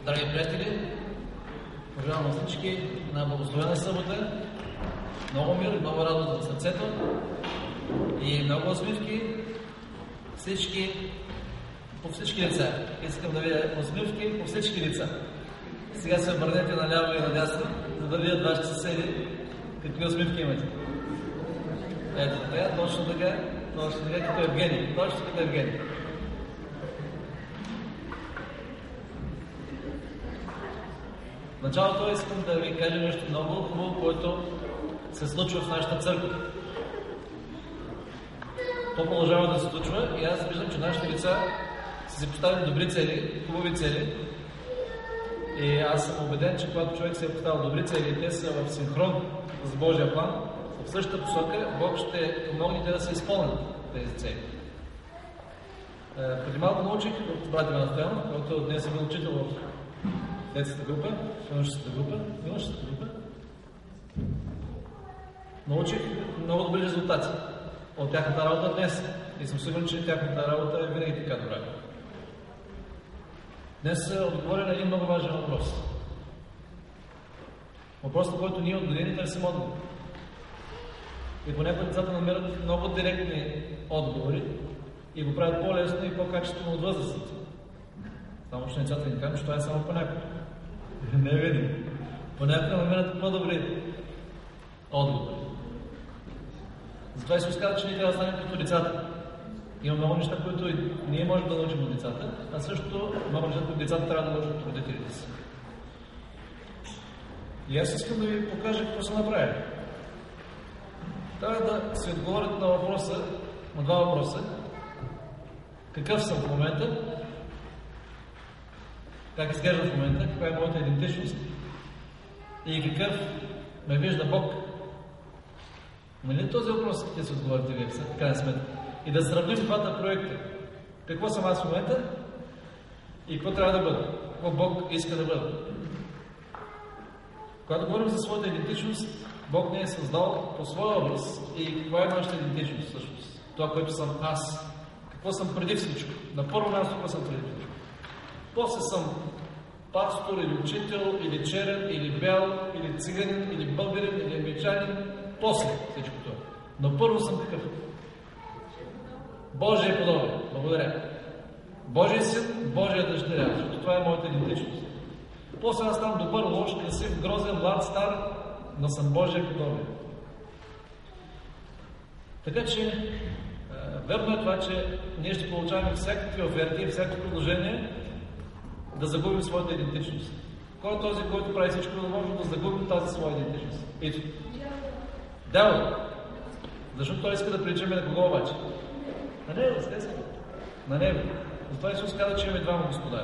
Драги приятели, пожелавам на всички на благословена събота, много мир, много радост за сърцето и много усмивки по всички лица. Искам да видя усмивки по всички лица. Сега се обърнете наляво и надясно, за да видят вашите съседи какви усмивки имате. Ето така, точно така като Евгений. Точно като Евгений. В началото искам да ви кажа нещо много хубаво, което се случва в нашата църква. То продължава да се случва и аз виждам, че нашите лица са си поставили добри цели, хубави цели. И аз съм убеден, че когато човек се е поставил добри цели и те са в синхрон с Божия план, в същата посока Бог ще помогне те да се изпълнят тези цели. Преди малко научих от брат Иван Стоянов, който днес е бил учител в детската група, в юношеската група. Научих много добри резултати от тяхната работа днес и съм сигурен, че тяхната работа е винаги така добра. Днес отговоря на един много важен въпрос. Въпросът, който ние от години търсим отговор. И понякога децата намират много директни отговори и го правят по-лесно и по-качествено от възрастните. Само че децата ни казват, че това е само понякога. Не е винаги. Понякога намират по-добри отговори. Затова Исус казва, че ние трябва да станем като децата. Има много неща, които ние можем да научим от децата, а също много неща, които децата трябва да научат от родителите си. И аз искам да ви покажа какво са направили. Трябва да се отговорят на въпроса, на два въпроса. Какъв съм в момента? Как изглежда в момента? Каква е моята идентичност? И какъв ме вижда Бог? Нали този въпрос ще се отговорите вие, в крайна сметка? И да сравним двата проекта. Какво съм аз в момента и какво трябва да бъда? Какво Бог иска да бъда? Когато говорим за своята идентичност, Бог не е създал по своя образ и каква е нашата идентичност всъщност? Това, което съм аз. Какво съм преди всичко? На първо място, какво съм преди всичко? После съм пастор или учител, или черен, или бял, или циганин, или българин, или американин. После всичко това. Но първо съм какъв? Божия подобен. Благодаря. Божия син, Божия дъщеря. Защото това е моята идентичност. После аз ставам добър, лош, красив, грозен, млад, стар, но съм Божия подобен. Така че, верно е това, че ние ще получаваме всякакви оферти и всякакви предложения да загубим своята идентичност. Кой е този, който прави всичко възможно да загубим тази своя идентичност? Ето. Дявол. Защото той иска да приличаме на кого обаче? На него, естествено. На него. Затова Исус каза, че имаме двама господари.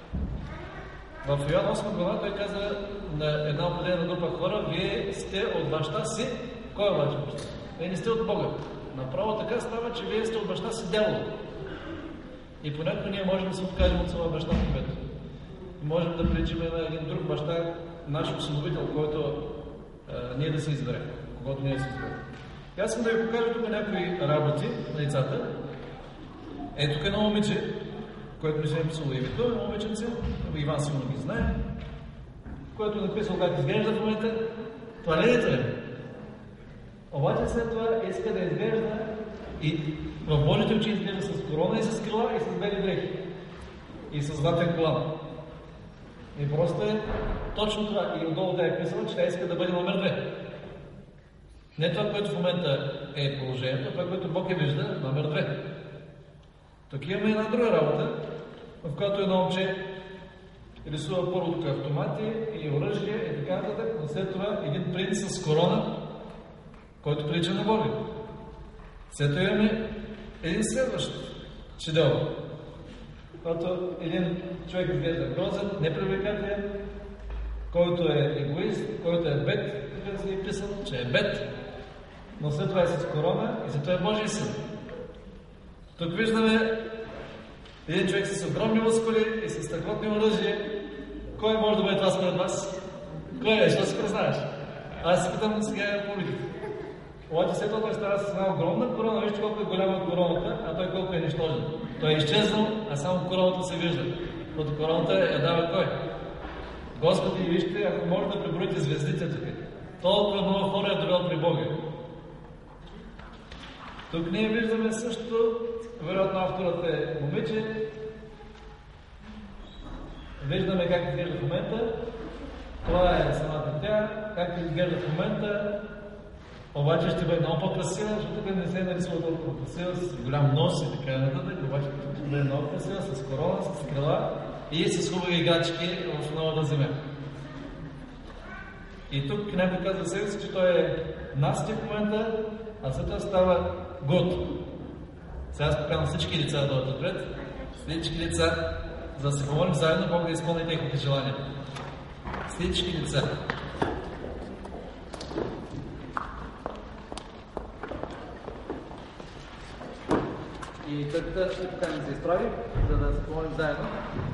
В Йоан 8 глава той каза на една определена група хора: вие сте от баща си. Кой е обаче баща? Вие не сте от Бога. Направо така става, че вие сте от баща си дявол. И понякога ние можем да се откажем от своя баща в небето. Можем да приличим на един друг баща, наш усиновител, който ние да се изберем, когато ние се изберем. И аз искам да ви покажа тук някои работи на децата. Ето тук едно момиче, което не се е писало името, едно момиченце, Иван сигурно ги знае, който е написал как изглежда в момента. Това не е това. Обаче след това иска да изглежда и в Божите очи изглежда с корона и с крила и с бели дрехи. И с златен колан. И просто е точно това. И отдолу да е писала, че тя иска да бъде номер 2. Не това, което в момента е положението, това, което Бог е вижда, номер 2. Тук имаме една друга работа, в която едно момче рисува първо тук автомати и оръжие и така нататък, но след това един принц с корона, който прилича на Бога. След това имаме един следващ шедевър, който един човек изглежда грозен, непривлекателен, който е егоист, който е бед, така се е писал, че е бед, но след това е с корона и след това е Божий син. Тук виждаме един човек с огромни мускули и с страхотни оръжия. Кой може да бъде това според вас? Кой е? Що си признаеш? Аз се питам сега публиката. Обаче след това той става с една огромна корона, вижте колко е голяма короната, а той колко е нищожен. Той е изчезнал, а само короната се вижда. Защото короната я дава кой? Господи, вижте, ако може да преброите звездите тук. Толкова много хора е довел при Бога. Тук ние виждаме също, вероятно авторът е момиче. Виждаме как изглежда в момента. Това е самата тя, как изглежда в момента. Обаче ще бъде много по-красива, защото тук не се е нарисува толкова красива, с голям нос и така нататък. Обаче тук ще бъде много красива, с корона, с крила и с хубави играчки в новата земя. И тук някой казва себе си, че той е Насти в момента, а след това става Гото. Сега аз поканам всички деца да дойдат отпред. Всички деца, за да се помолим заедно, Бог да изпълни техните желания. Всички деца. И търката ще поканим да се изправи, за да се помолим заедно.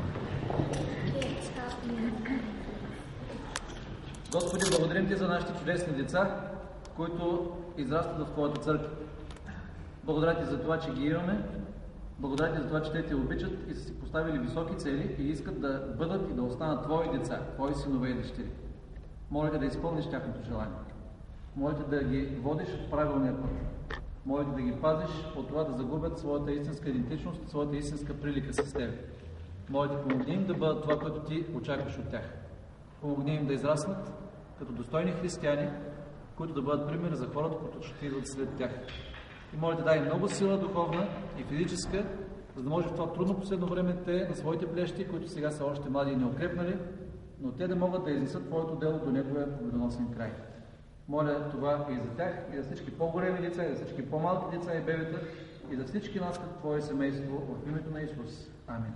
Господи, благодарим Ти за нашите чудесни деца, които израстват в Твоята църква. Благодаря Ти за това, че ги имаме. Благодаря Ти за това, че те Те обичат и са си поставили високи цели и искат да бъдат и да останат Твои деца, Твои синове и дъщери. Моля Те да изпълниш тяхното желание. Моля Те да ги водиш в правилния път. Моля Те да ги пазиш от това да загубят своята истинска идентичност, своята истинска прилика с Теб. Моля Те, помогни им да бъдат това, което Ти очакваш от тях. Помогни им да израснат като достойни християни, които да бъдат пример за хората, които ще идват след тях. И моля Те, дай много сила духовна и физическа, за да може в това трудно последно време те на своите плещи, които сега са още млади и неукрепнали, но те да могат да изнесат Твоето дело до неговия победоносен край. Моля това и за тях, и за всички по-големи деца, и за всички по-малки деца и бебета, и за всички нас като Твое семейство, в името на Исус. Амин.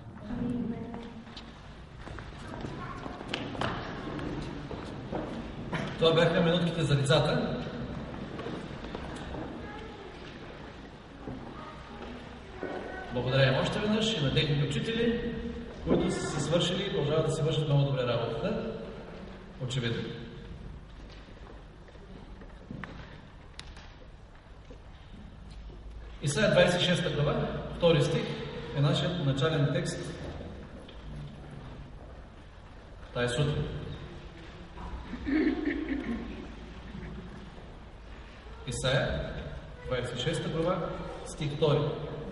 Това бяха минутките за децата. Благодаря още веднъж и на техните учители, които са се свършили и продължават да се вършат много добре работата. Очевидно. Исаия 26 глава, 2 стих е нашият начален текст тая сутрин. Исаия 26 глава, стих 2.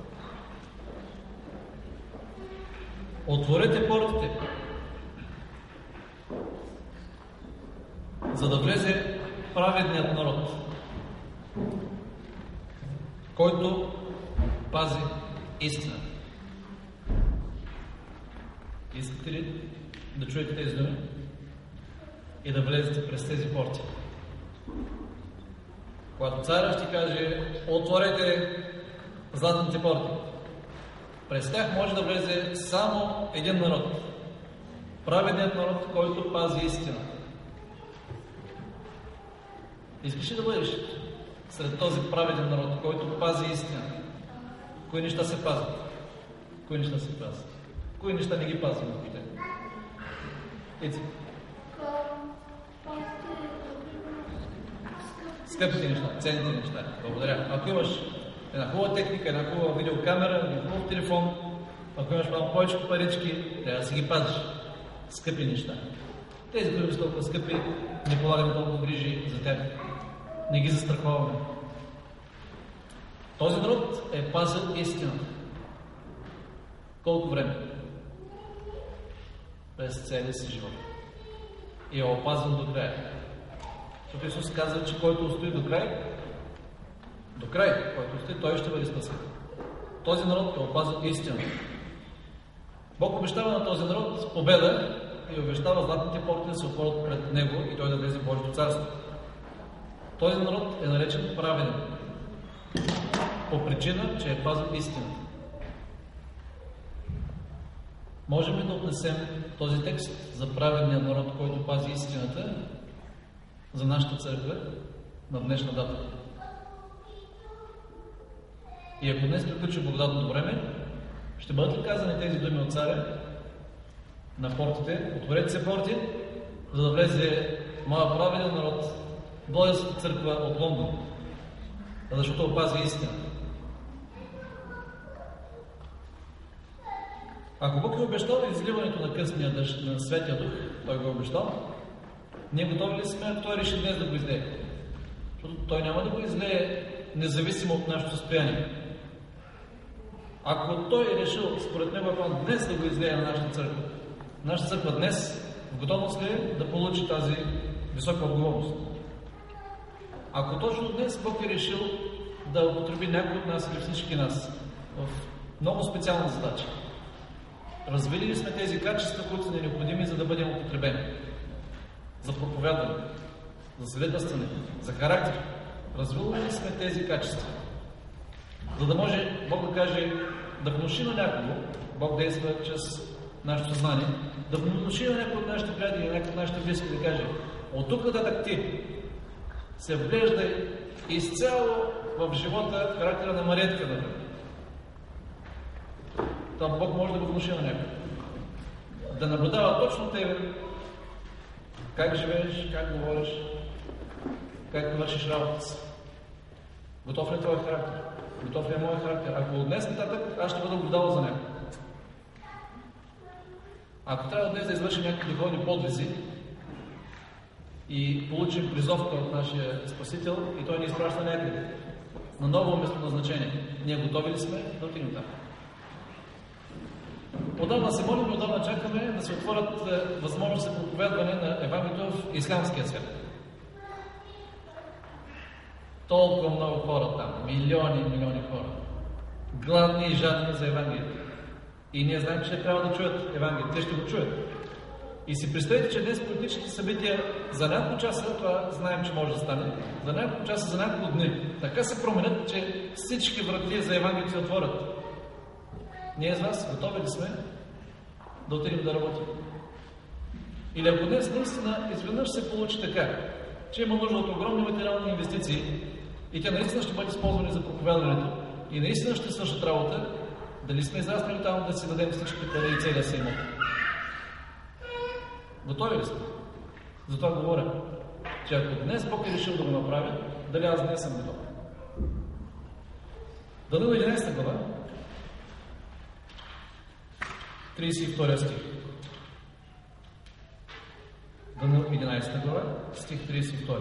Отворете портите, за да влезе праведният народ, който пази истина. Искате ли да чуете тези думи и да влезете през тези порти? Когато царя ще каже: отворете златните порти, през тях може да влезе само един народ. Праведният народ, който пази истина. Искаш ли да бъдеш сред този праведен народ, който пази истина? Кои неща се пазят? Кои неща се пазят? Кои неща не ги пазим въобще? Ици. Скъпите неща, ценните неща. Благодаря. Ако имаш една хубава техника, една хубава видеокамера, един хубав телефон, ако имаш малко повече парички, трябва да си ги пазиш. Скъпи неща. Тези, които са толкова скъпи, не полагаме толкова грижи за тях. Не ги застраховаме. Този народ е пазил истината. Колко време? През целия си живот. И е опазен до края. Защото Исус каза, че който устои до край, който устои, той ще бъде спасен. Този народ е опазил истината. Бог обещава на този народ победа и обещава златните порти да се отворят пред него и той да влезе в Божието царство. Този народ е наречен праведен по причина, че е пазил истината. Можем ли да отнесем този текст за праведния народ, който пази истината, за нашата църква на днешна дата? И ако днес приключи благодатното време, ще бъдат ли казани тези думи от царя на портите? Отворете се порти, за да влезе моя праведен народ, Божията църква от Лондон, защото опази истина. Ако Бог е обещал изливането на късния дъжд на Светия Дух Той го е обещал. Ние готови ли сме, ако Той реши днес да го излее? Защото Той няма да го излее независимо от нашето състояние. Ако Той е решил, според Него план, днес да го излее на нашата църква днес в готовност ли е да получи тази висока отговорност? Ако точно днес Бог е решил да употреби някой от нас или всички нас в много специална задача, развили ли сме тези качества, които са ни необходими, за да бъдем употребени? За проповядване, за свидетелстване, за характер. Развили ли сме тези качества? За да може Бог да каже, да внуши на някого, Бог действа чрез нашето съзнание, да внуши на някой от нашите приятели, някой от нашите близки, да каже: от тук нататък ти се вглеждай изцяло в живота, в характера на Мариетка, например. Там Бог може да го внуши на някой. Да наблюдава точно тебе, как живееш, как говориш, как вършиш работа си. Готов ли е твой характер? Готов ли е моят характер? Ако от днес нататък аз ще бъда наблюдавал за някой. Ако трябва днес да извършим някакви духовни подвизи и получим призовка от нашия Спасител и Той ни изпраща някъде на ново местоназначение, ние готови ли сме да отидем там? Отдавна се молим и отдавна чакаме да се отворят възможности за проповядване на Евангелието в ислямския свят. Толкова много хора там, милиони хора, гладни и жадни за Евангелието. И ние знаем, че трябва да чуят Евангелието. Те ще го чуят. И си представете, че днес политическите събития за няколко часа, това знаем, че може да стане, за няколко часа, за няколко дни, така се променят, че всички врати за Евангелието се отворят. Ние с вас готови ли сме да отидем да работим? Или ако днес наистина изведнъж се получи така, че има нужда от огромни материални инвестиции и те наистина ще бъдат използвани за проповядването и наистина ще свършат работа, дали сме израснали там да си дадем всички пари и целия си имот? Готови ли сме? Затова говоря, че ако днес Бог е решил да го направи, дали аз днес съм готов? Даниил 11 глава, 32 стих. Даниил 11 глава, стих 32.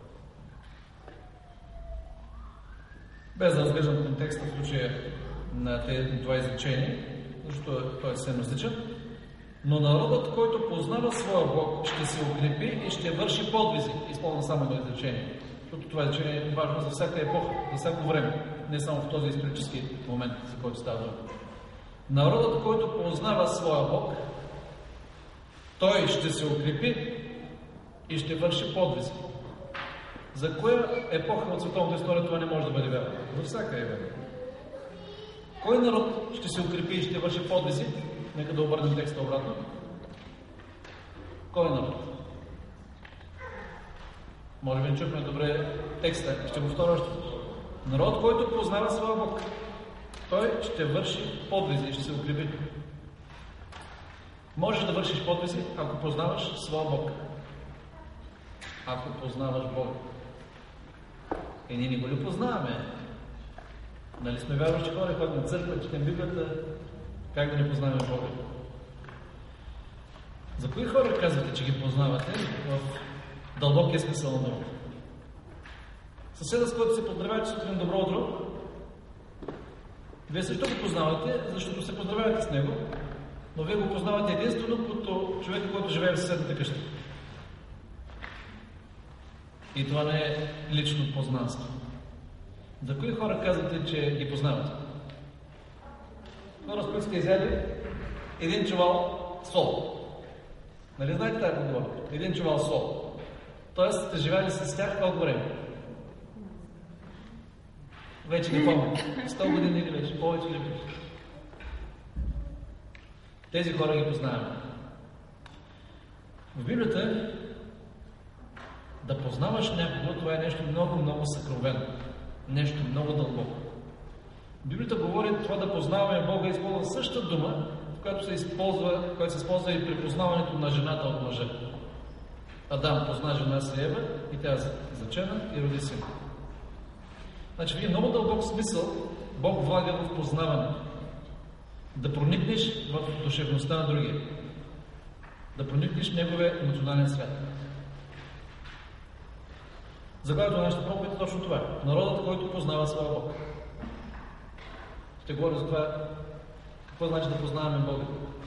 Без да разглеждам контекста в случая на това изречение, защото той е съвсем различен. Но народът, който познава своя Бог, ще се укрепи и ще върши подвизи. Използвам само едно изречение. Защото това изречение е важно за всяка епоха, за всяко време. Не само в този исторически момент, за който става дума. Народът, който познава своя Бог, той ще се укрепи и ще върши подвизи. За коя епоха от световната история това не може да бъде вярно? За всяка е вярно. Кой народ ще се укрепи и ще върши подвизи? Нека да обърнем текста обратно. Кой народ? Може би не чухме добре текста. Ще го вторя още. Народ, който познава своя Бог, той ще върши подвизи и ще се укрепи. Можеш да вършиш подвизи, ако познаваш своя Бог. Ако познаваш Бога. И ние не го ли познаваме? Нали сме вярващи хора, ходим на църква, четем Библията, как да не познаваме Бога? За кои хора казвате, че ги познавате в дълбокия смисъл на думата? Съседа, с който се поздравяте сутрин добро утро, вие също го познавате, защото се поздравявате с него, но вие го познавате единствено като човека, който живее в съседната къща. И това не е лично познанство. За кои хора казвате, че ги познавате? Хора, с които сте изяли един чувал сол. Нали знаете тази подобра? Един чувал сол. Тоест сте живели с тях колко време? Вече не помня. 100 години или вече? Повече или вече? Тези хора ги познаваме. В Библията да познаваш някого, това е нещо много съкровено. Нещо много дълбоко. Библията говори това да познаваме Бога, използва същата дума, която се използва и при познаването на жената от мъжа. Адам позна жена си Ева и тя зачена и роди син. Значи в много дълбок смисъл Бог влага в познаването. Да проникнеш в душевността на другия. да проникнеш в неговия емоционален свят. Заглавието на нашата проповед е точно това. Народът, който познава своя Бог. Ще говоря за това, какво значи да познаваме Бога.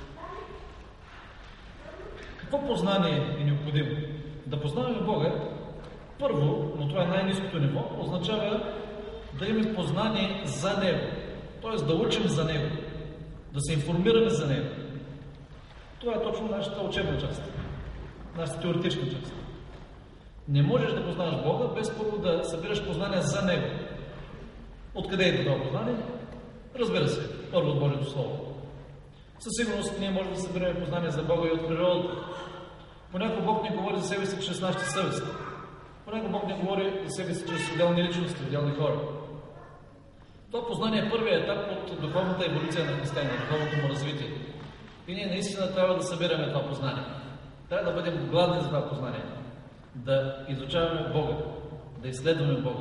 Какво познание е необходимо? Да познаваме Бога, първо, но това е най-ниското ниво, означава да имаме познание за Него. Т.е. да учим за Него. Да се информираме за Него. Това е точно нашата учебна част. Нашата теоретична част. Не можеш да познаваш Бога, без първо да събираш познание за Него. Откъде е това познание? Разбира се, първо от Божието Слово. Със сигурност ние можем да събираме познание за Бога и от природата. Понякога Бог не говори за себе си чрез нашите съвести. Понякога Бог не говори за себе си чрез отделни личности, отделни хора. Това познание е първият етап от духовната еволюция на християнина, духовното му развитие. И ние наистина трябва да събираме това познание. Трябва да бъдем гладни за това познание. Да изучаваме Бога, да изследваме Бога.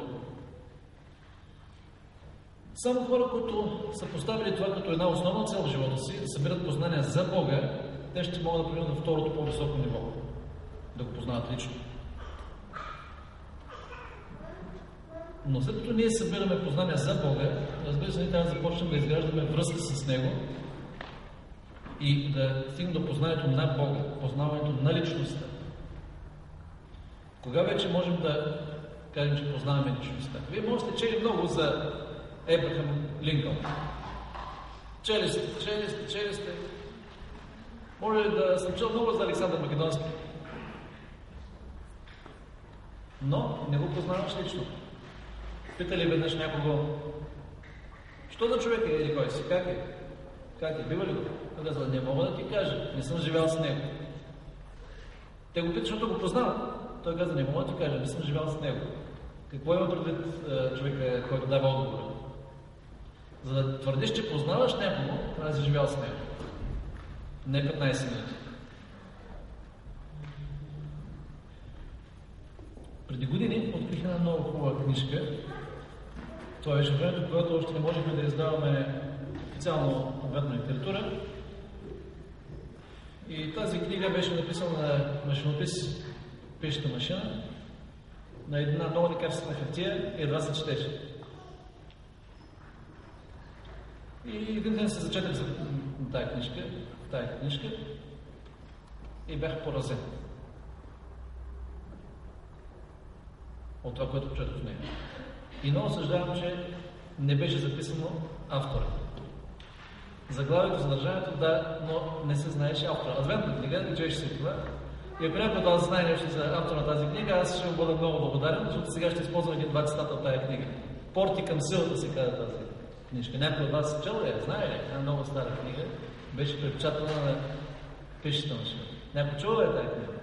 Само хора, които са поставили това като една основна цел в живота си, да събират познание за Бога, те ще могат да преминат на второто по-високо ниво. Да го познават лично. Но след като ние събираме познание за Бога, разбира се, ние трябва да започнем да изграждаме връзка с Него и да стигнем до познанието на Бога, познаването на личността. Кога вече можем да кажем, че познаваме личността? Вие може сте чели много за Ебрахам Линкълн. Чели сте. Може да съм чел много за Александър Македонски. Но не го познаваш лично. Пита ли веднъж някого, що за човек е или кой си? Как е? Как е? Бива ли го? Той казва, не мога да ти кажа, не съм живял с него. Те го питат, защото го познават. Той казва, не мога да ти кажа, не съм живял с него. Какво има предвид човека, който дава отговора? За да твърдиш, че познаваш някого, трябва да си живял с него. Не 15 минути. Преди години открих една много хубава книжка. Това беше времето, когато още не можехме да издаваме официално конкретна литература. И тази книга беше написана на машинопис, пишеща машина, на една много некачествена хартия и едва се четеше. И един ден се зачетах за тая книжка и бях поразен от това, което прочетох в нея. И много съжалявам, че не беше записано автора. Заглавието, съдържанието, да, но не се знаеше автора. Адвентна книга, личеше се това. И ако някой да знае нещо за автора на тази книга, аз ще бъда много благодарен, защото сега ще използвам един-два цитата от тази книга. Порти към силата се казва тази книжка. Някой от вас се чел ли? Знае ли? Една много стара книга. Беше препечатана на пишеща машина. Някой чува ли тази книга?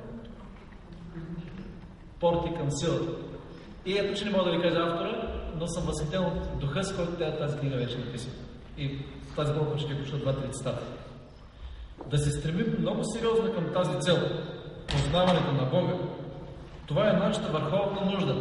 Порти към силата. И ето, че не мога да ви кажа автора, но съм възхитен от духа, с който тази книга вече е написана. И тази колко ще ви пуща 2-3 цитата. Да се стремим много сериозно към тази цел, познаването на Бога, това е нашата върховна нужда.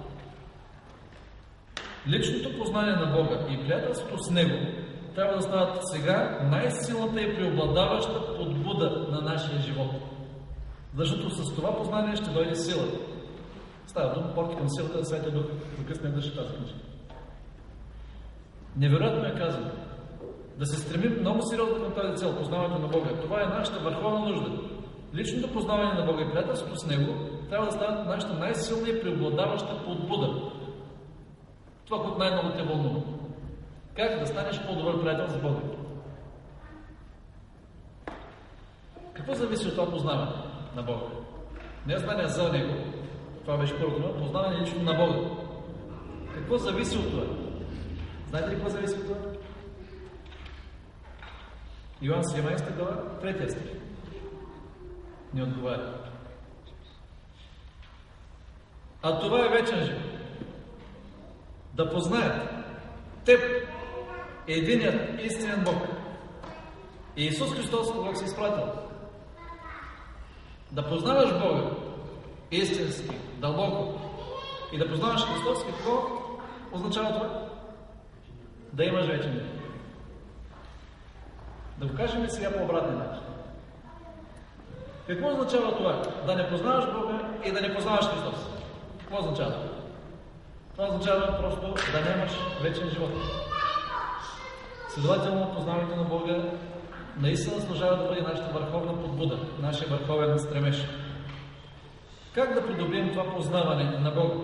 Личното познание на Бога и приятелството с Него трябва да стават сега най-силната и преобладаваща подбуда на нашия живот. Защото с това познание ще дойде сила. Става дума, порти към силата на Святия Дух. Закъсне дъжа тази книжка. Невероятно е казано. Да се стремим много сериозно към тази цел, познаването на Бога. Това е нашата върховна нужда. Личното познаване на Бога и приятелството с Него трябва да станат нашата най-силна и преобладаваща подбуда. Това, което най-много те вълнува. Как да станеш по-добър приятел с Бога? Какво зависи от това познаване на Бога? Не знание за Него. Това беше първото, познаване лично на Бога. Какво зависи от това? Знаете ли какво зависи от това? Йоан 17 глава, 3 стих. Не отговаря. А това е вечен живот. Да познаят Теб, единият истинен Бог. И Исус Христос, когато се изпратил. Да познаваш Бога истински, дълбоко. И да познаваш Христос, какво означава това? Да имаш вечен живот. Да го кажем сега по обратен начин. Какво означава това? Да не познаваш Бога и да не познаваш Христос. Какво означава това? Това означава просто да нямаш вечен живот. Следователно, познаването на Бога наистина заслужава да бъде нашата върховна подбуда, нашия върховен стремеж. Как да придобием това познаване на Бога?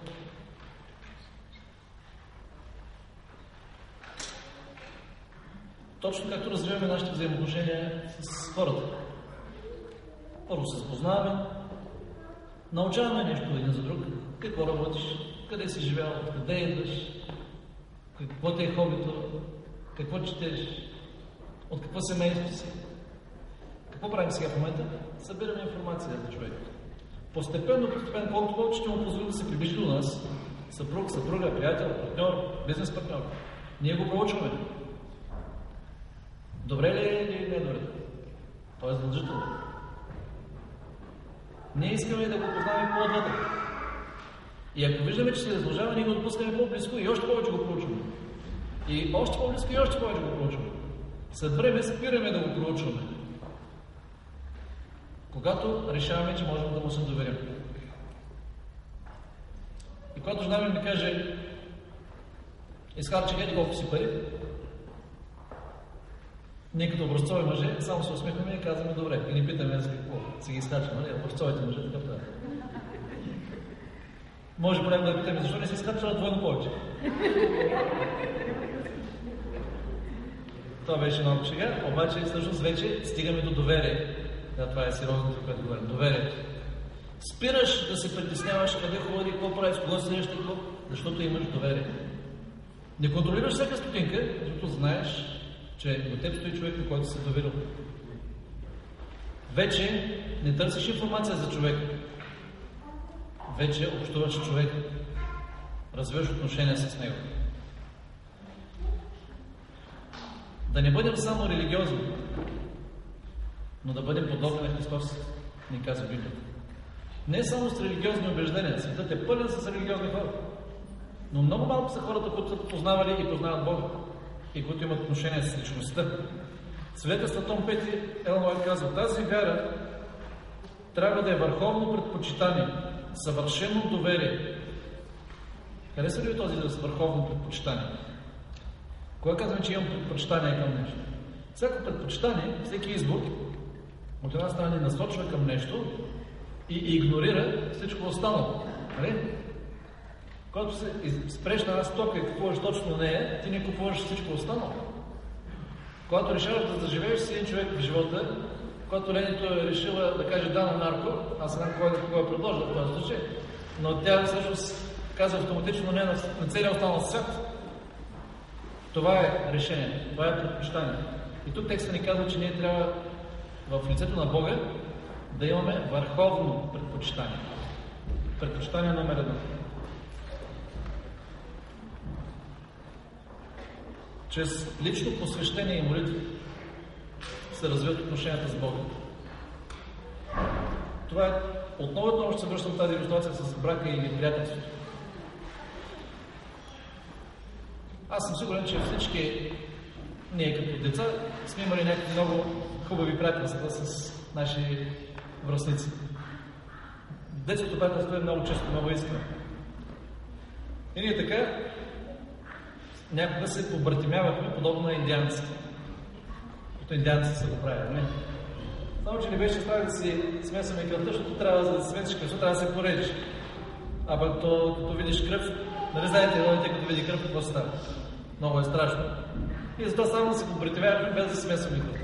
Точно както развиваме нашите взаимоотношения с хората. Първо се запознаваме, научаваме нещо един за друг, какво работиш, къде си живял, къде идваш, какво те е хобито, какво четеш, от какво семейство си. Какво правим сега в момента? Събираме информация за човек. Постепенно, колкото повече ще му позволи да се приближи до нас, съпруг, съпруга, приятел, партньор, бизнес партньор, ние го проучваме. Добре ли е или не е добре? То е задължително. Ние искаме да го познаваме по-отвътре. И ако виждаме, че се разложава, ние го допускаме по-близко и още повече го проучваме. И още по-близко и още повече го проучваме. След време спираме да го проучваме. Когато решаваме, че можем да му се доверим. И когато жена ми каже, изхарчих еди колко си пари, ние като образцови мъже само се усмихваме и казваме добре. И ни питаме за какво си ги изхарчим, нали? Образцовите мъже така правят. Може понякога да питаме, защо не си изхарчила двойно повече? Това беше много шега, обаче всъщност вече стигаме до доверие. Да, това е сериозното, което говорим. Доверието. Спираш да се притесняваш къде ходи, какво правиш, с кого се срещаш, защото имаш доверие. Не контролираш всяка стотинка, защото знаеш, че до теб стои човек, на който се е доверил. Вече не търсиш информация за човека. Вече общуваш с човека. Развиваш отношения с него. Да не бъдем само религиозни, но да бъдем подобни на Христос, ни казва Библията. Не само с религиозни убеждения. Светът е пълен с религиозни хора. Но много малко са хората, които са познавали и познават Бога. И които имат отношение с личността. Свидетелство Том 5, Елън Уайт казва, тази вяра трябва да е върховно предпочитание, съвършено доверие. Хареса ли ви този израз върховно предпочитание? Кога казваме, че имам предпочитание към нещо? Всяко предпочитание, всеки избор, от една страна ни насочва към нещо и игнорира всичко останало. Нали? Когато се спреш на една стока и купуваш точно нея, ти не купуваш всичко останало. Когато решаваш да заживееш с един човек в живота, когато Ленито е решила да каже да на нарко, аз знам кой е предложил в този случай, но тя всъщност казва автоматично не на целия останал свят. Това е решение, това е предпочитание. И тук текста ни казва, че ние трябва в лицето на Бога да имаме върховно предпочитание. Предпочитание номер 1. Чрез лично посвещение и молитва се развиват отношенията с Бога. Това е отново ще се връщам тази иллюстрация с брака и приятелството. Аз съм сигурен, че всички ние като деца сме имали някакви много хубави приятелства с наши връстници. Детското приятелство е много често, много искрено. И ние така някога се побратимявахме, подобно на индианците. Като индианците са го правили, не? Само, че не беше страх да си смесваме кръвта, защото трябва да се смесиш кръвта, трябва да се порежеш. А пък като видиш кръв, нали знаете, родите, като види кръв, какво става? Много е страшно. И затова само се побратимявахме, без да се смесваме кръвта.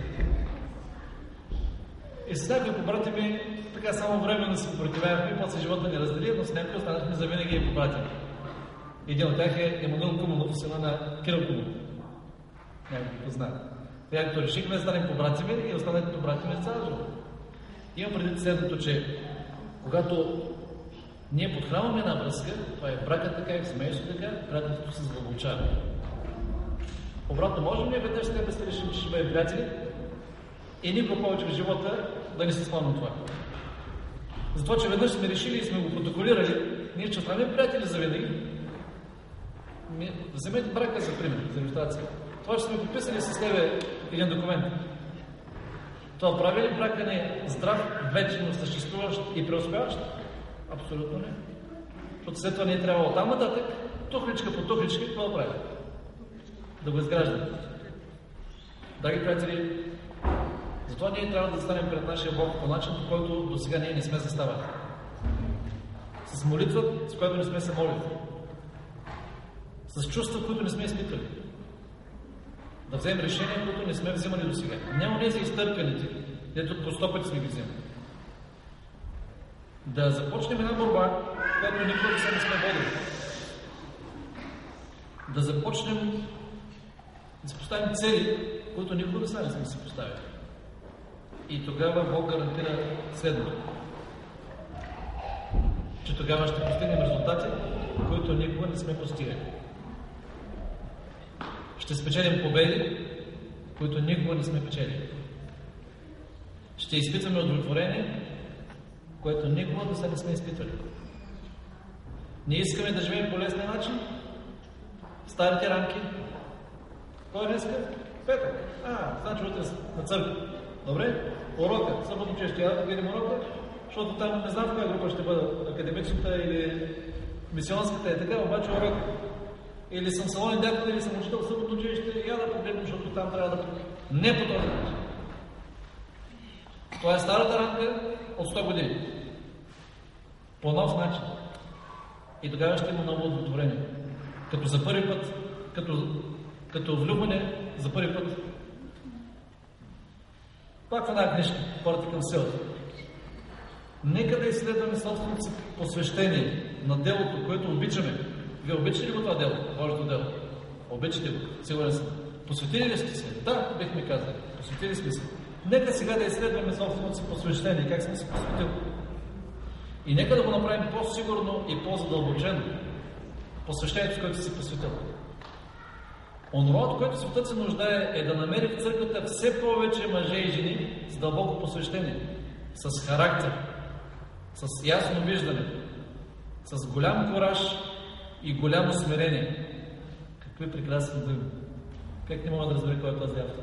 И с някои побратими, така само временно се побратимявахме, после живота ни раздели, но с някои останахме завинаги и побратими. Един от тях е Емануил Куманов, сина на Кирил Куманов. Някой го знае. Когато решихме да станем побратими и останахме побратими с цял живот. Имам предвид следното, че когато ние подхранваме една връзка, това е бракът така и в семейството така, приятелството се задълбочава. Обратно, можем ли веднъж да се решим, че ще бъдем приятели и никога повече в живота да не се спомним това? Затова, че веднъж сме решили и сме го протоколирали, ние ще станем приятели завинаги. Вземете брака за пример, за иллюстрация. Това ще сме подписали с тебе един документ. Това прави ли брака ни здрав, вечно съществуващ и преуспяващ? Абсолютно не. Защото след това ние трябва оттам нататък, тухличка по тухличка, какво да прави? Да го изграждаме. Драги приятели, затова ние трябва да застанем пред нашия Бог по начин, по който до сега ние не сме заставали. С молитва, с която не сме се молили. С чувства, които не сме изпитали. Да вземем решения, които не сме взимали до сега. Не онези изтърканите, дето по 100 пъти сме ги вземали. Да започнем една борба, която никога не сме водили. Да започнем да си поставим цели, които никога не сме си поставили. И тогава Бог гарантира следното. Че тогава ще постигнем резултати, които никога не сме постигали. Ще спечелим победи, които никога не сме печели. Ще изпитваме удовлетворение, което никога до сега не сме изпитвали. Ние искаме да живеем по лесния начин, старите рамки. Кой е днеска? Петък. Значи утре на църква. Добре? Урока. Съботно че ще я да видим урока, защото там не знам в коя група ще бъда. Академичната или мисионската е така, обаче урока. Или съм салонен дядко, или съм учител в съботно училище, я да погледнем, защото там трябва да... Не по този начин. Това е старата рамка от 100 години. По нов начин. И тогава ще има ново удовлетворение. Като за първи път, като влюбване за първи път. Пак в една книжка, хората към селото. Нека да изследваме собственото си посвещение на делото, което обичаме. Вие обичате ли го това дело? Божието дело. Обичате го. Сигурен съм. Посветили ли сте се? Да, бихме казали. Посветили сме се. Нека сега да изследваме собственото си посвещение. Как сме се посветили? И нека да го направим по-сигурно и по-задълбочено. Посвещението, с което си посветил. Онова, от което светът се нуждае, е да намери в църквата все повече мъже и жени с дълбоко посвещение, с характер, с ясно виждане, с голям кураж и голямо смирение. Какви прекрасни думи! Как не мога да разбера кой е този автор?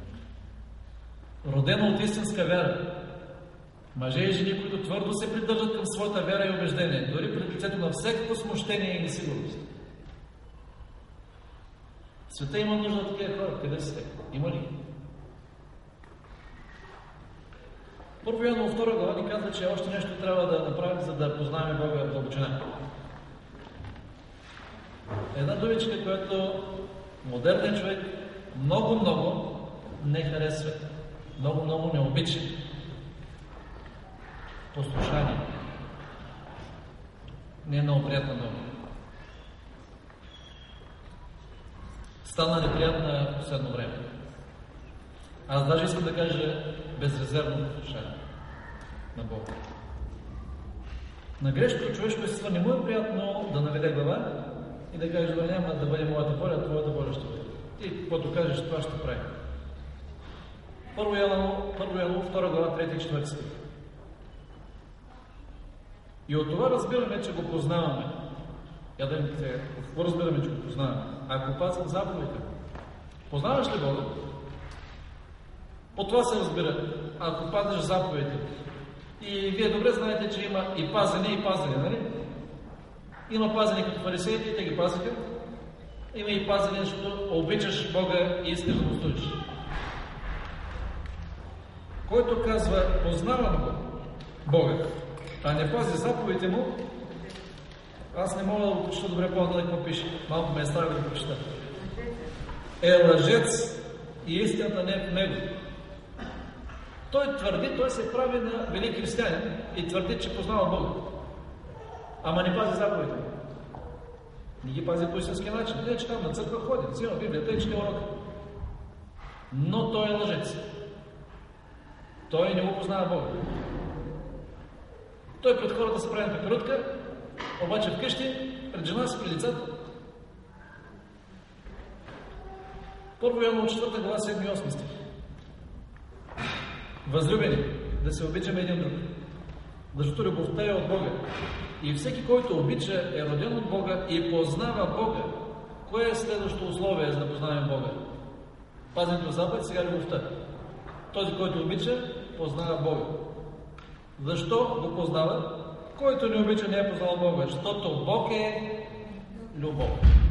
Родено от истинска вяра. Мъже и жени, които твърдо се придържат към своята вяра и убеждение, дори пред лицето на всякакво смущение и несигурност. Света има нужда от такива хора. Къде сте? Има ли? Първо Йоанново 2 глава ни казва, че още нещо трябва да направим, за да познаем Бога в дълбочина. Една думичка, която модерният човек много не харесва. Много не обича. Послушание. Не е много приятна дума. Стана неприятна в последно време. Аз даже искам да кажа безрезервно послушание на Бога. На грешното човешко естество не му е приятно да наведе глава и да каже, няма да бъде моята воля, а твоята воля ще бъде. Ти, каквото кажеш, това ще прави. Първо Йоанново 2 глава 3 и 4 стих. И от това разбираме, че го познаваме. Я да им сега, какво разбираме, че го познаваме? Ако пазим заповедите. Познаваш ли Бога? По това се разбира. Ако пазиш заповедите. И вие добре знаете, че има и пазене, нали? Има пазене като фарисеите, и те ги пазиха. Има и пазене, защото обичаш Бога и искаш да го служиш. Който казва, познавам Бога, а не пази заповедите му, аз не мога да го прочета добре по-да какво пише. Малко ме е страх да го прочета. Е лъжец и истината не е в него. Той твърди, той се прави на велик християнин и твърди, че познава Бога. Ама не пази заповедите. Не ги пази по истински начин. Не, че там на църква ходи, взима Библията и чете урока. Но той е лъжец. Той не го познава Бога. Той пред хората се прави на пеперутка, обаче вкъщи, пред жена си, пред децата. Първо Йоанново 4 глава 7 и 8 стих. Възлюбени, да се обичаме един друг, защото любовта е от Бога. И всеки, който обича, е роден от Бога и познава Бога. Кое е следващото условие, за да познаем Бога? Пазенето на заповед, сега любовта. този, който обича, познава Бога. Защо го познава? Който не обича, не е познал Бога, защото Бог е любов.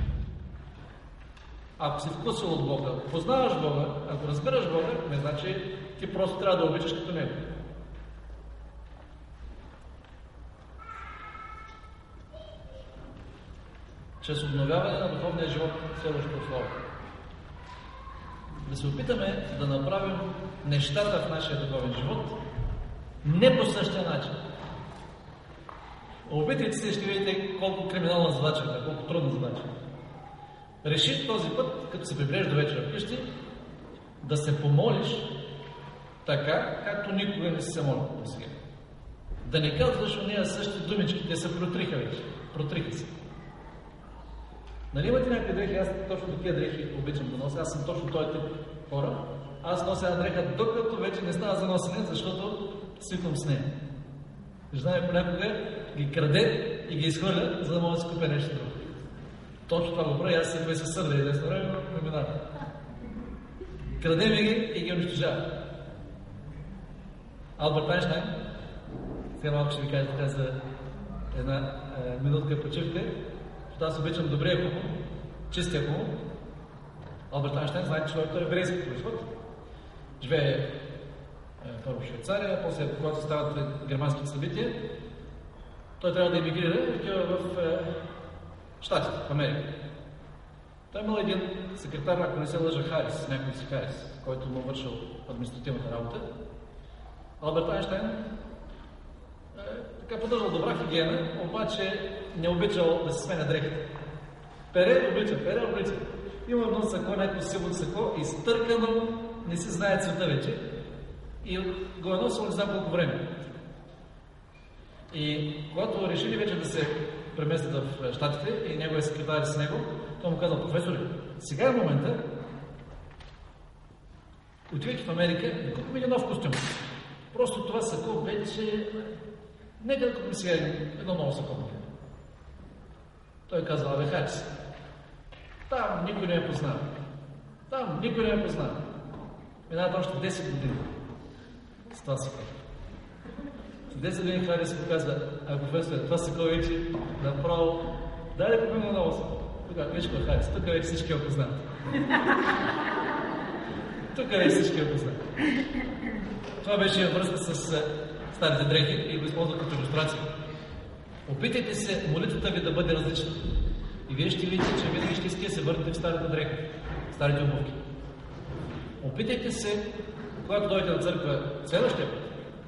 Ако си вкусил от Бога, познаваш Бога, ако разбираш Бога, не значи ти просто трябва да обичаш като Него. Чрез обновяване на духовния живот, следващото условие. Да се опитаме да направим нещата в нашия духовен живот не по същия начин. Опитайте се, ще видите колко криминална задача е, колко трудна задача. Реши този път, като се прибереш до вечера вкъщи, да се помолиш така, както никога не си се молил до сега. Да не казваш уния същите думички, те се протриха вече. Протриха се. Нали имате някакви дрехи? Аз точно такива дрехи обичам да нося. Аз съм точно този тип хора. Аз нося една дреха, докато вече не става за носене, защото свиквам с нея. Жена ми понякога ги краде и ги изхвърля, за да мога да си купя нещо друго. Точно това го прави, аз се сърля и десна време, но не минава. Краде ми ги и ги унищожава. Алберт Айнщайн, сега малко ще ви кажа така за една минутка почивка, защото аз обичам добрия хумор, чистия хумор. Алберт Айнщайн, знаете, че той е еврейски произход. Живее първо в Швейцария, после, когато стават германските събития, той трябва да емигрира и отива в Щатите, в Америка. Той имал един секретар, ако не се лъжа, Харис, някой си Харис, който му вършил административната работа. Алберт Айнщайн така поддържал добра хигиена, обаче не обичал да се сменя дрехите. Пере облича. Има едно сако, някакво силно сако, изтъркано, не се знае цвета вече и го е носил не знам колко време. И когато решили вече да се преместят в Щатите и неговия секретар с него, той му казал: професор, сега е момента, отивайки в Америка, да купим един нов костюм. Просто това сако вече... Нека да купим сега едно ново сако. Той казал: абе, Харис, там никой не я познава. Минават още 10 години с това сако. 10 години Харис му казва: професор, това сако вече направо... Дай да купим едно ново сако. Тук, виж какво, Харис, тук вече всички я познават. Това беше връзка с старите дрехи и го използвах като илюстрация. Опитайте се молитвата ви да бъде различна. И вие ще видите, че винаги ще искате да се върнете в старите дрехи, старите обувки. Опитайте се, когато дойдете на църква следващия път,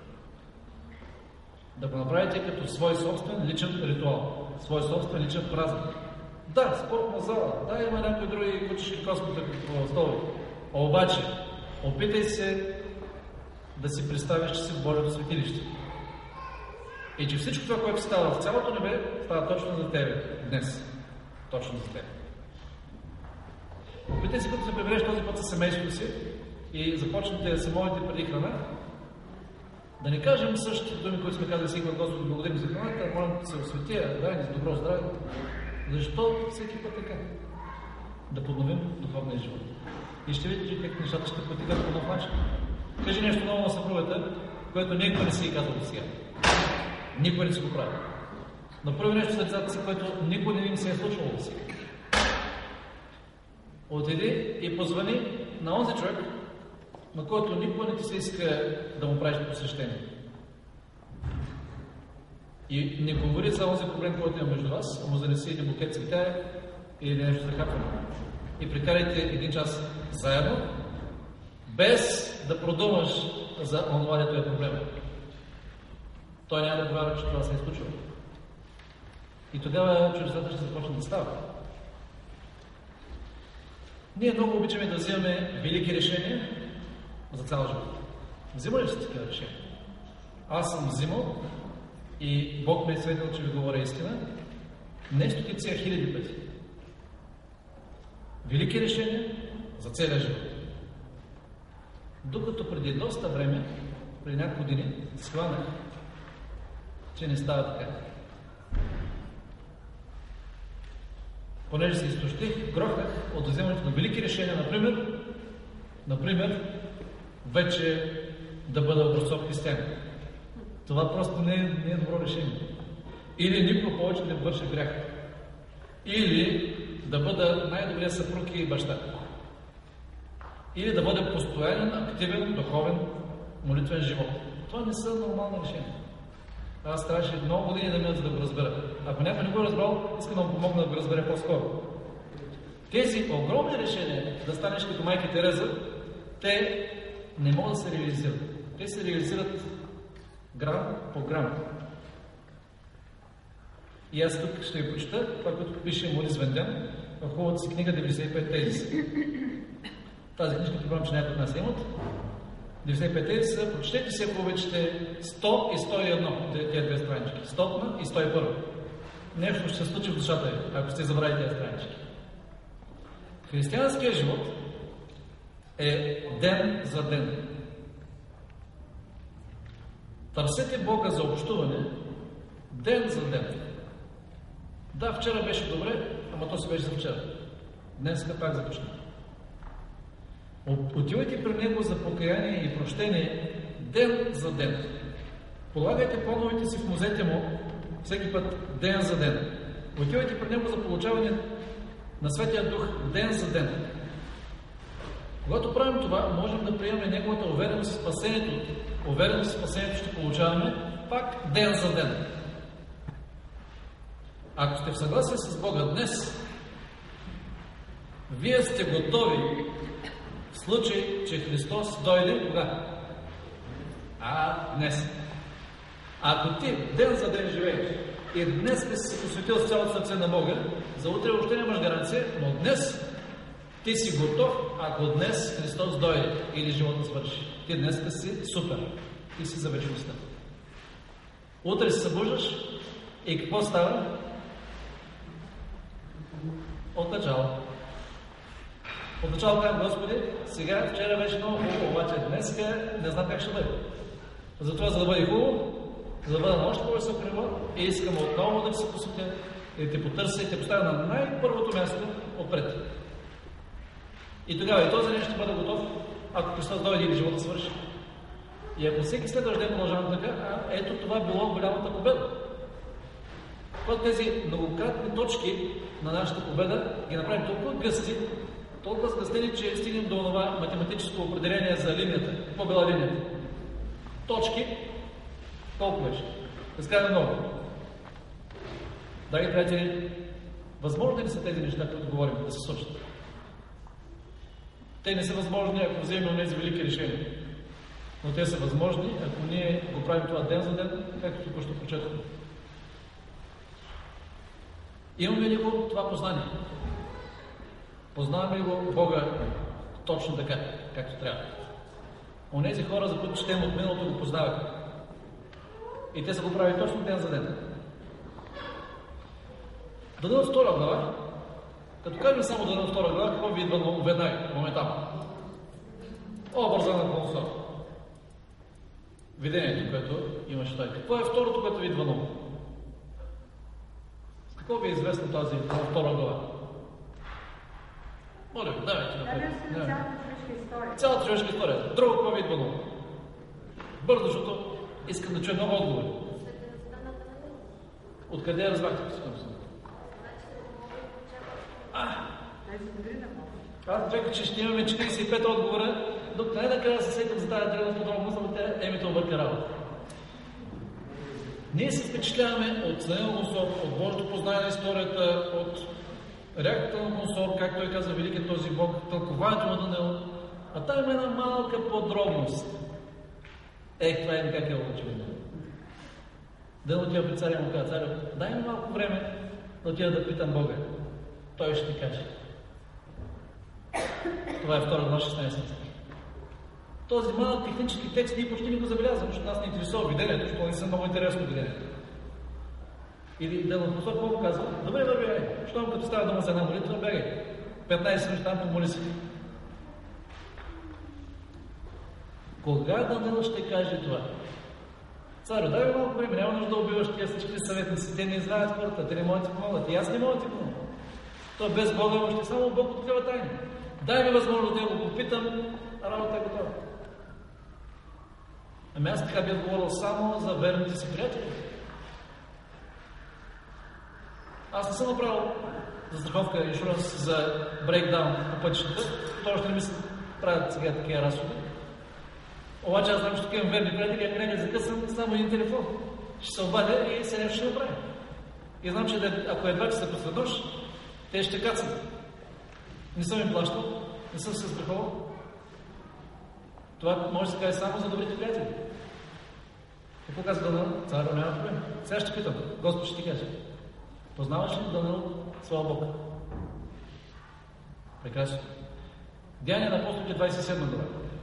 да го направите като свой собствен личен ритуал, свой собствен личен празник. Да, спортна зала, да, има някои други кучешки космоса като столове. Обаче, опитай се да си представиш, че си в Божието светилище. И че всичко това, което става в цялото небе, става точно за тебе днес. Точно за тебе. Опитай се, като се прибереш този път със семейството си и започнете да се молите преди храна, да не кажем същите думи, които сме казали сега: Господи, благодарим за храната, молим да се осветя, дай ни за добро здраве. Защо всеки път така? Да подновим духовния живот. И ще видите как нещата ще потекат по нов начин. Кажи нещо ново на съпругата, което никой не си е казал до сега. Никой не си го прави. Направи нещо за децата си, което никой не им се е случвало до сега. Отиди и позвани на онзи човек, на който никога не ти се иска да му правиш посещение. И не говори за онзи проблем, който има между вас, а му занеси един букет цветя или нещо за хапване. И прекарайте един час заедно, без да продумаш за онова, дето е проблема. Той няма да говори, че това се е случило. И тогава чудесата ще започне да става. Ние много обичаме да взимаме велики решения за цял живот. Взимали ли сте такива решения? Аз съм взимал и Бог ме е свидетел, че ви говоря истина. Нещо тиция хиляди пъти. Велики решения за целия живот. Докато преди доста време, преди няколко години, схванах, че не става така. Понеже се изтощих, грохнах от вземането на велики решения, например, вече да бъда образцов християн. Това просто не е добро решение. Или никога повече да върши грях. Или да бъда най-добрият съпруг и баща. Или да бъда постоянен, активен, духовен, молитвен живот. Това не са нормални решения. Аз трябваше много години да минат, за да го разбера. Ако някой не го е разбрал, искам да му помогна да го разбере по-скоро. Тези огромни решения да станеш като майка Тереза, те не могат да се реализират. Те се реализират грам по грам. И аз тук ще ви прочета това, което пише Морис Венден в хубавата си книга 95 тези. Тази книжка, предполагам, че някои от нас имат. 95 тези са, прочетете си, ако обичате, 100 и 101, тези две странички. 100 и 101. Нещо ще се случи в душата ви, ако сте забравили тези странички. Християнският живот е ден за ден. Търсете Бога за общуване ден за ден. Да, вчера беше добре, ама то си беше за вчера. Днеска пак започна. Отивайте при Него за покаяние и прощение ден за ден. Полагайте плановете си в музете Му всеки път ден за ден. Отивайте при Него за получаване на Светия Дух ден за ден. Когато правим това, можем да приемем Неговата увереност в спасението. Увереност в спасението ще получаваме пак ден за ден. Ако сте в съгласие с Бога днес, вие сте готови в случай, че Христос дойде кога? Днес. Ако ти ден за ден живееш и днес си се посветил с цялото сърце на Бога, за утре въобще нямаш гаранция, но днес ти си готов, ако днес Христос дойде или живота свърши. Ти днес си супер. Ти си за вечността. Утре се събуждаш и какво става? От начало. От начало казвам, Господи, сега, вчера беше много хубаво, обаче днес не знам как ще бъде. Затова, за да бъде хубаво, за да бъда на още по-висок ниво, и искам отново да се посветя и те потърся и те поставя на най-първото място отпред. И тогава и този ден ще бъде готов, ако Христос дойде или живота свърши. И ако всеки следващ ден продължавам така, ето това било голямата победа. Когато тези многократни точки на нашата победа ги направим толкова гъсти, толкова сгъстени, че стигнем до това математическо определение за линията. Какво била линията? Точки, колко беше? Разказваме много. Драги приятели, възможно ли са тези неща, които говорим, да се случат? Те не са възможни, ако вземем тези велики решения. Но те са възможни, ако ние го правим това ден за ден, както току-що прочетохме. Имаме ли го това познание? Познаваме ли го Бога точно така, както трябва? Онези хора, за които четем от миналото, го познаваха. И те са го правили точно ден за ден. Да дадат втора глава. Като кажем само да дадат втора глава, какво ви идва веднага, моментално? Образа на Консор. Видението, което имаше той. Какво е второто, което ви идва ново? С какво ви е известно тази втора глава? Моля ви, давайте напред. Цялата човешка история. Друго, какво ви идва ново? Бързо, защото искам да чуя много отговори. Откъде я разбрахте? Аз чакам, че ще имаме 45 отговора, докато най-накрая се сетим за тази древна подробност, но те емето обърка работа. Ние се впечатляваме от Даниел Консор, от Божието познание на историята, от реакцията на Консор, както той каза великият този Бог, тълкованието на Даниел. А там има една малка подробност. Това е как е очевидно. Да отива при царя и му казва: царя, дай ми малко време да отида да питам Бога. Той ще ти каже. Това е втора глава 16. Този малък технически текст ние почти не го забелязваме, защото нас не интересува видението, защото не са много интересно видението. Или Даниел Консор какво казва? Добре, бягай. Щом като става дума за една молитва, бягай. 15 минути там помоли се. Кога Даниел ще каже това? Царю, дай ми малко време, няма нужда да убиваш тия всички съветници. Те не знаят хората, те не могат да ти помогнат. И аз не мога да ти помогна. То без Бога още само Бог открива тайни. Дай ми възможност да го попитам, работа е готова. Ами аз така бях говорил само за верните си приятели. Аз не съм направил застраховка иншуранс за брейкдаун по пътищата, това ще не ми се правят сега такива разходи. Обаче аз знам, че тук имам верни приятели, ако не закъсам, само един телефон. Ще се обадя и се нещо ще направи. И знам, че ако едва че се посред нощ, те ще кацат. Не съм им плащал, не съм се страхувал. Това може да се каже само за добрите приятели. Какво казва Даниил? Царя няма проблем. Сега ще питам. Господ ще ти каже. Познаваш ли Даниил своя Бог? Прекрасно. Деяния на апостолите 27 глава.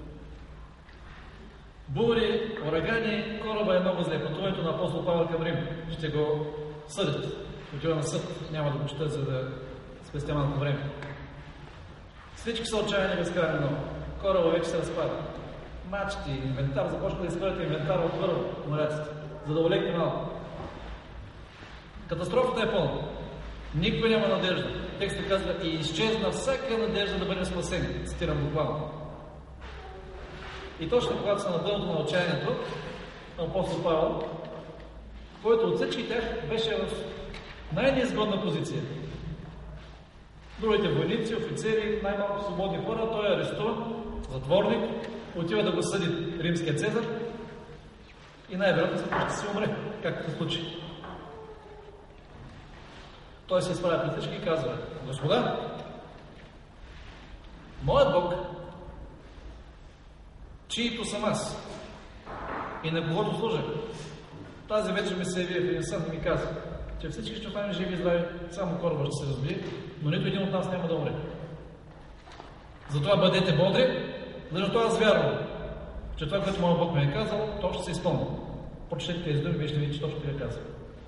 Бури, урагани, кораба е много зле. Пътуването на апостол Павел към Рим. Ще го съдят. Отива на съд. Няма да го чета, за да спестя малко време. Всички са отчаяни безкрайно много. Кораба вече се разпада. Мачти, инвентар, започва да изхвърляте инвентар отвър моряците, за да олекне малко. Катастрофата е пълна. Никой няма надежда. Текстът казва: и изчезна всяка надежда да бъдем спасени. Цитирам буквално. И точно когато са на дъното на отчаянието, апостол Павел, който от всички тях беше в най-неизгодна позиция. Другите войници, офицери, най-малко свободни хора, той е арестуван, затворник, отива да го съди римският Цезар и най-вероятно ще си умре, както се случи. Той се изправя пред всички и казва: Господа, моят Бог, чието съм аз и на когото служа, тази вечер ми се яви в един сън и ми каза, че всички ще останем живи и здрави, само кораба ще се разбие, но нито един от нас няма да умре. Затова бъдете бодри, защото аз вярвам, че това, което моят Бог ми е казал, то ще се изпълни. Прочетете тези думи, вие ще видите, че точно ви казва.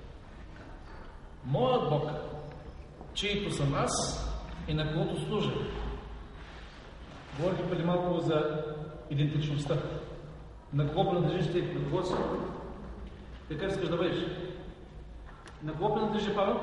Моят Бог, чието съм аз и на когото служа. Говорих преди малко за идентичността. На кого принадлежиш ти? На кого си? Какъв искаш да бъдеш? На кого принадлежи Павел?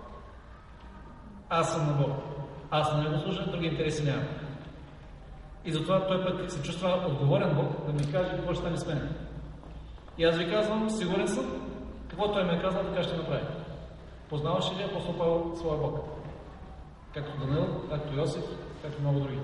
Аз съм на Бог. Аз на него служа, други интереси нямам. И затова той път се чувства отговорен Бог да ми каже какво ще стане с мен. И аз ви казвам, сигурен съм, какво той ми е казал, така ще направи. Познаваш ли апостол Павел своя Бог? Както Даниил, както Йосиф, както много други.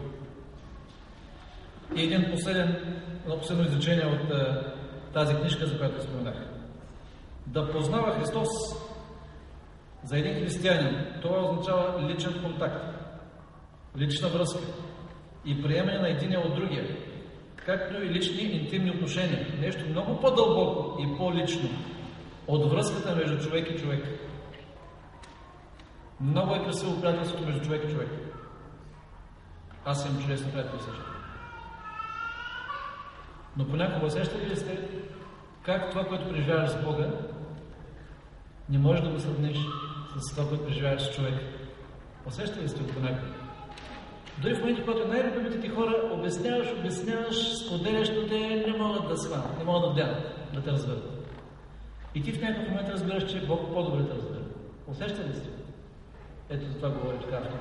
И едно последно изречение от тази книжка, за която споменах. Да познава Христос за един християнин, това означава личен контакт, лична връзка и приемане на единия от другия, както и лични интимни отношения. Нещо много по-дълбоко и по-лично от връзката между човек и човек. Много е красиво приятелството между човек и човек. Аз имам чудесни приятели също. Но понякога усещали ли сте как това, което преживяваш с Бога, не можеш да го сравниш с това, което преживяваш с човек? Усещали ли сте го понякога? Дори в момента, когато най-любимите ти хора обясняваш, споделяш, но те не могат да сванат, не могат да вдянат, да те разберат. И ти в някакъв момент разбираш, че Бог по-добре те разбира. Усещали ли сте? Ето за това говори така автор.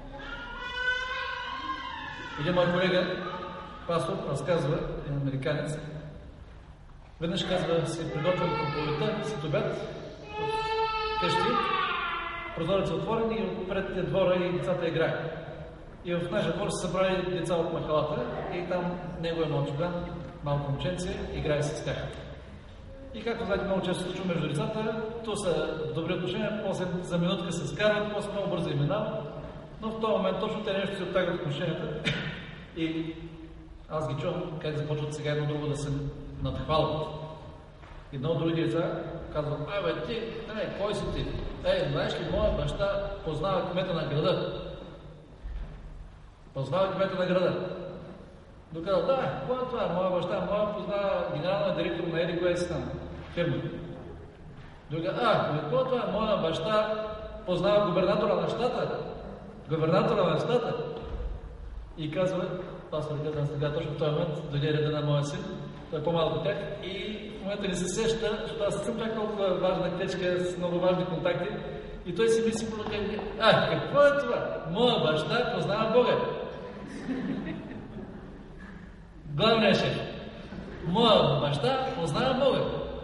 Един мой колега, пастор, разказва, един американец, веднъж казва, се приготвя до проповедта, след обяд, вкъщи, прозорец е отворен и отпред е двора и децата играят. И в нашия двор се събрали деца от махалата и там неговия младшоган, малко момченце, играе с тях. И както знаете, много често се случва между децата, то са добри отношения, после за минутка се скарват, после много бързо именава, но в този момент точно те нещо се оттагат отношенията и аз ги чувам как започват сега едно друго да се надхвалват. Едно от други деца казват: абе ти, кой си ти? Знаеш ли, моя баща познава кмета на града. Познава кмета на града. Доказал: да, кой е това? Моя баща, познава генералния директор на Еди Гуейс там, фирмата. Доказал: кой е това? Моя баща познава губернатора на щата. Губернатора на щата. И казва, пастор казва, сега точно в този момент дойде реда на моя син, той е по-малко от тях и в момента не се сеща, защото аз съм чак толкова важна течка с много важни контакти и той си мисли, какво е това? Моя баща познава Бога. Главният шеф. моя баща познава Бога.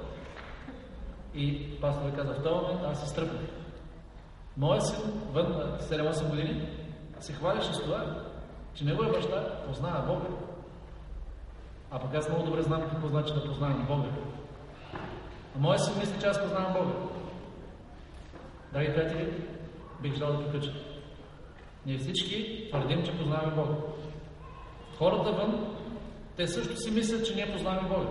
И пасторът каза, в този момент аз се стръпнах. Моят син, вън на 7-8 години, се хваляше с това, че неговия баща познава Бога. А пък аз много добре знам какво значи да познавам Бога. А моят син мисли, че аз познавам Бога. Драги приятели, бих желал да приключа. Ние всички твърдим, че познаваме Бога. Хората вън, те също си мислят, че ние познаваме Бога.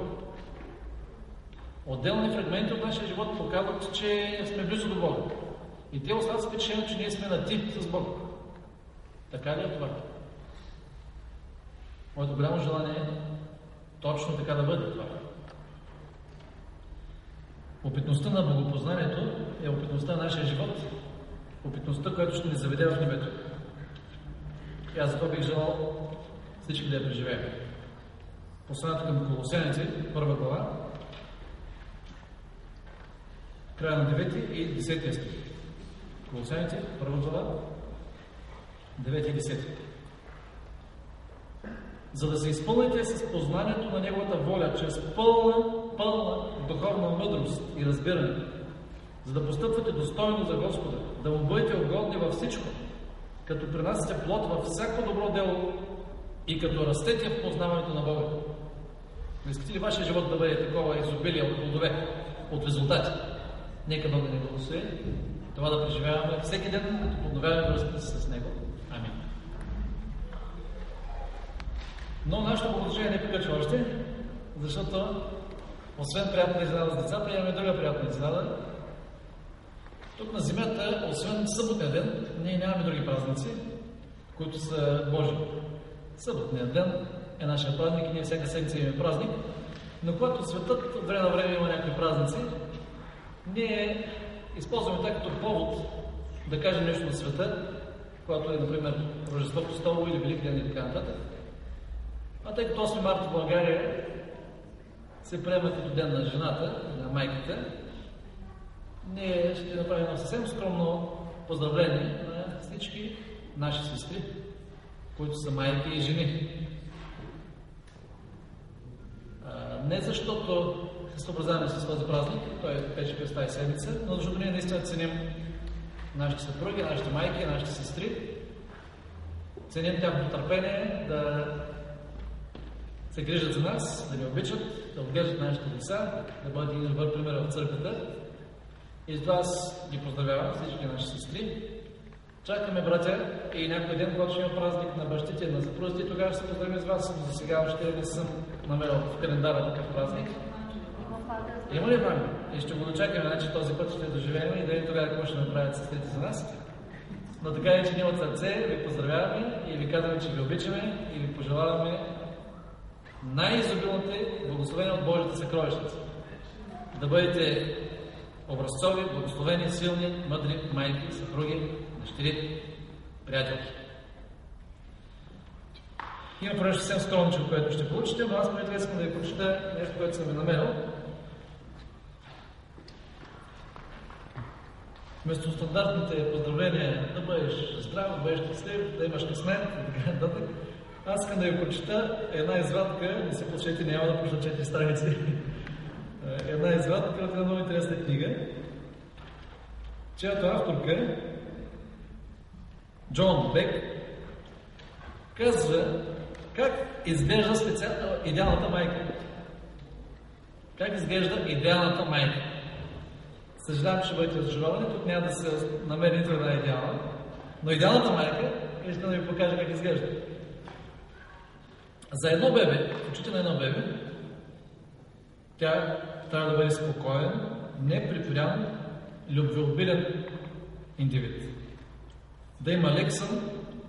Отделни фрагменти от нашия живот показват, че сме близо до Бога. И те остават впечатлението, че ние сме на тип с Бога. Така ли е това? Моето голямо желание е точно така да бъде това. Опитността на богопознанието е опитността на нашия живот, опитността, която ще ни заведе в небето. И аз затова бих желал всички да я преживеем. Посланието към Колосяници, 1 глава, края на 9 и 10 стих. Колосяници, 1 глава, 9 и 10. За да се изпълните с познанието на Неговата воля, чрез пълна духовна мъдрост и разбиране, за да постъпвате достойно за Господа, да му бъдете угодни във всичко, като принасяте плод във всяко добро дело и като растете в познаването на Бога. Не искате ли вашия живот да бъде такова изобилие от плодове, от резултати? Нека Бог да ни благослови това да преживяваме всеки ден, като подновяваме връзката си с Него. Амин. Но нашето положение не приключва още, защото освен приятна изненада с децата, имаме друга приятна изненада. Тук на земята, освен съботния ден, ние нямаме други празници, които са Божии. Съботният ден е нашия празник и ние всяка седмица имаме празник. Но когато светът от време на време има някакви празници, ние използваме това като повод да кажем нещо на света, когато е, например, Рождество Христово или Великден и така нататък. А тъй като 8 марта в България се приема като ден на жената, на майката, ние ще направим съвсем скромно поздравление на всички наши сестри, които са майки и жени. Не защото се съобразяваме с този празник, той вече през тази седмица, но защото ние наистина ценим нашите съпруги, нашите майки, нашите сестри. Ценим тяхното търпение да се грижат за нас, да ни обичат, да отглеждат нашите деца, да бъдат един добър пример в църквата. И затова аз ги поздравявам всички наши сестри. Чакаме, братя, и някой ден, когато ще има празник на бащите, на съпрузите, тогава ще се поздравим с вас. За сега още не съм намерил в календара такъв празник. Има ли време? И ще го дочакаме, значи този път ще доживеем и да видим тогава какво ще направят сестрите за нас. Но така е, че ние от сърце ви поздравяваме и ви казваме, че ви обичаме и ви пожелаваме най-изобилните благословения от Божията съкровищница. Да бъдете образцови, благословени, силни, мъдри майки, съпруги, дъщери, приятелки. Има поне съвсем скромничко, което ще получите, но аз преди искам да ви прочета нещо, което съм ви намерил. Вместо стандартните поздравления да бъдеш здрав, да бъдеш щастлив, да имаш късмет и така нататък, аз искам да ви прочета една извадка, не се плашете, няма да прочета 4 страници. Една извадка от една много интересна книга, чиято авторка Джон Бек казва как изглежда идеалната майка. Как изглежда идеалната майка. Съжалявам, че ще бъдете разочаровани, тук няма да се намери нито една идеална, но идеалната майка искам да ви покажа как изглежда. За едно бебе, в очите на едно бебе, тя трябва да бъде спокоен, неприпрян, любвеобилен индивид. Да има лек сън,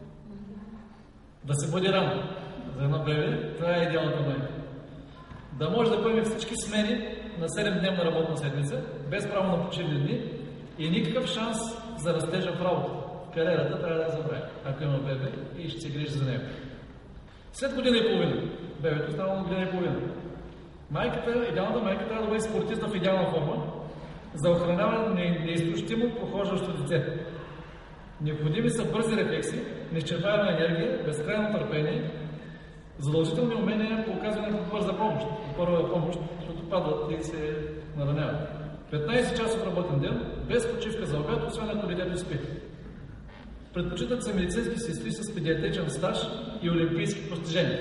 да се бъде рано. За едно бебе, това е идеалната майка. Да може да поеме всички смени на 7-дневна работна седмица, без право на почивни дни и никакъв шанс за растежа в работа. В кариерата трябва да я забрави, ако има бебе и ще се грижи за него. След година и половина, бебето става на година и половина. Идеалната майка трябва да бъде спортист в идеална форма, за охраняване на неизтощимо прохождащо дете. Необходими са бързи рефлекси, неизчерпаема енергия, безкрайно търпение, Задължителни умения по оказване на бърза помощ, първа помощ, защото падат и се нараняват. 15 часов работен ден, без почивка за обяд, освен ако детето спи. Предпочитат се медицински сестри с педиатричен стаж и олимпийски постижения.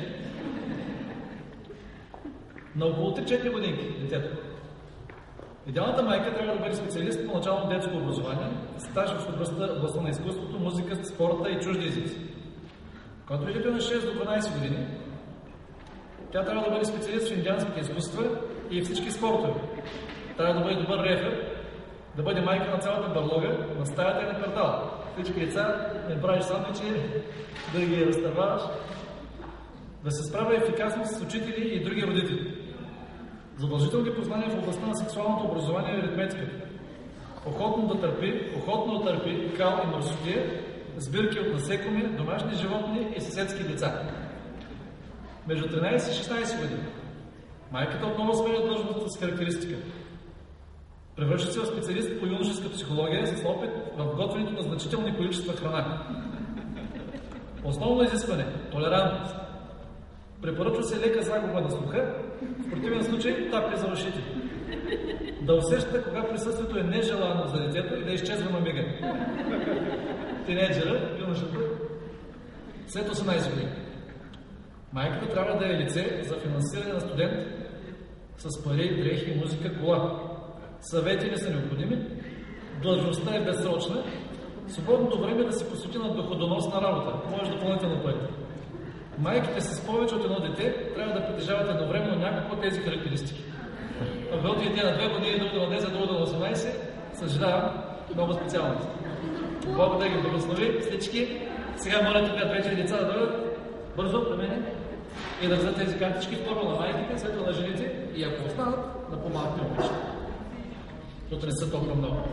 На около 3-4 годинки детето. Идеалната майка трябва да бъде специалист по начално детско образование, стаж в областта на изкуството, музиката, спорта и чужди езици. Когато детето е на 6 до 12 години, тя трябва да бъде специалист в индианските изкуства и всички спортове. Трябва да бъде добър рефер, да бъде майка на цялата барлога, на стаята и на квартала. Всички деца не правиш сандвичи, да ги разтърваваш, да се справя ефикасно с учители и други родители. Задължителни познания в областта на сексуалното образование и аритметика. Охотно да търпи кал и мърсотия, сбирки от насекоми, домашни животни и съседски деца. Между 13 и 16 години майката отново сменя длъжността с характеристика. Превръща се в специалист по юношеска психология с опит в готвенето на значителни количества храна. Основно изискване – толерантност. Препоръчва се лека загуба на слуха, в противен случай тапи за ушите. Да усеща кога присъствието е нежелано за детето и да изчезва на мига. Тинейджера, юношата, след 18 години. Майката трябва да е лице за финансиране на студент с пари, дрехи, музика, кола. Съвети не са необходими, длъжността е безсрочна, свободното време да се посвети на доходоносна работа, може допълнително пари. Майките с повече от едно дете трябва да притежават едновременно някакво от тези характеристики. Ако отидете на 2 години, другото на 10, другото на 18, съжалявам, много специалност. Бог да ги благослови всички. Сега моля тук вече деца да дойдат бързо при мен и да вземат тези картички, второ на майките, след на жените и ако останат, на по-малки момичета. Защото не са толкова много.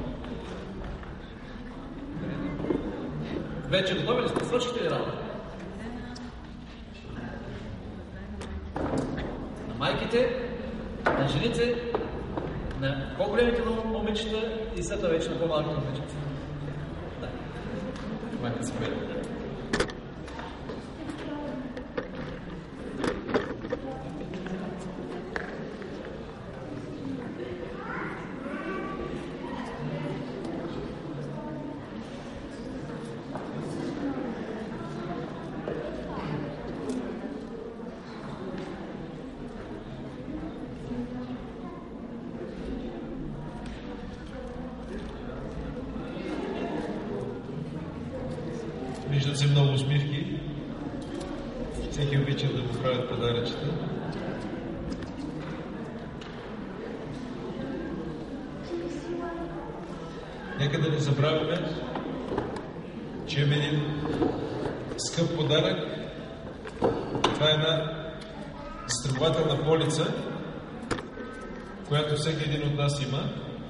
Вече готови ли сте? Свършихте ли работа? На майките, на жените, на по-големите момичета и след това вече на по-малките момичета. Да. Майка се бъде. Виждат се много усмивки. Всеки обича да го правят подаръчета. Нека да не забравяме, че имаме един скъп подарък. Това е една застрахователна полица, която всеки един от нас има.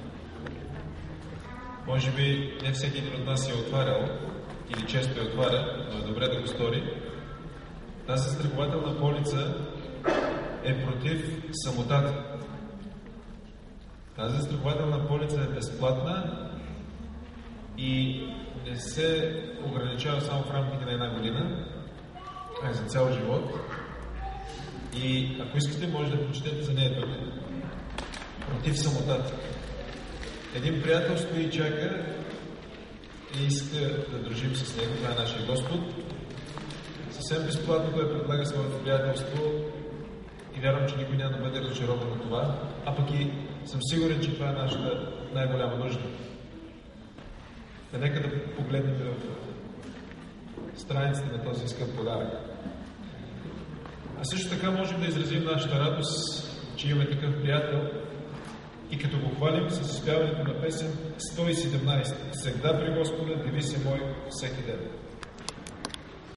Може би не всеки един от нас е отварял или често я отваря, но е добре да го стори. Тази застрахователна полица е против самотата. Тази застрахователна полица е безплатна и не се ограничава само в рамките на една година, а и за цял живот. И ако искате, може да прочетете за нея тук. Против самотата. Един приятел стои и чака и иска да дружим с него. Това е нашия Господ. Съвсем безплатно той предлага своето приятелство и вярвам, че никой няма да бъде разочарован от това. А пък и съм сигурен, че това е нашата най-голяма нужда. Да нека да погледнем в страниците на този скъп подарък. А също така можем да изразим нашата радост, че имаме такъв приятел и като го хвалим с изпяването на песен 117. Всегда при Господа, диви се мой всеки ден.